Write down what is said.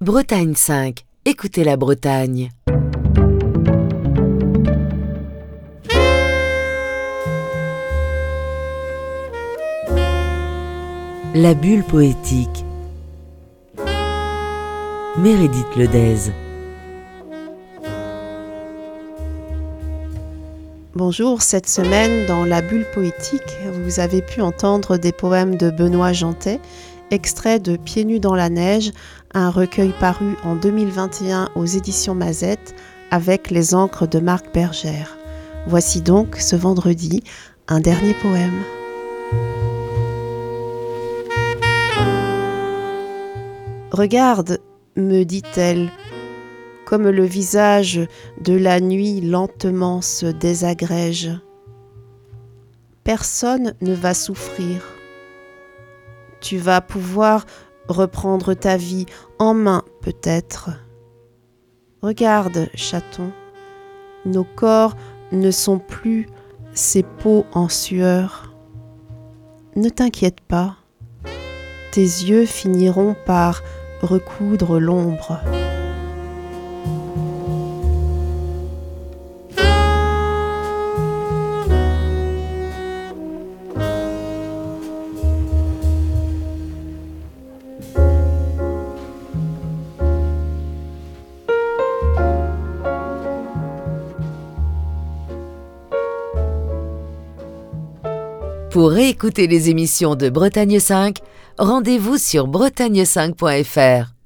Bretagne 5, écoutez la Bretagne. La bulle poétique. Meredith Ledez. Bonjour, cette semaine dans La Bulle Poétique, vous avez pu entendre des poèmes de Benoît Jantet, extraits de Pieds nus dans la neige, un recueil paru en 2021 aux éditions Mazette avec les encres de Marc Bergère. Voici donc ce vendredi un dernier poème. Regarde, me dit-elle, comme le visage de la nuit lentement se désagrège. Personne ne va souffrir. Tu vas pouvoir reprendre ta vie en main peut-être. Regarde, chaton, nos corps ne sont plus ces peaux en sueur. Ne t'inquiète pas, tes yeux finiront par recoudre l'ombre. Pour réécouter les émissions de Bretagne 5, rendez-vous sur bretagne5.fr.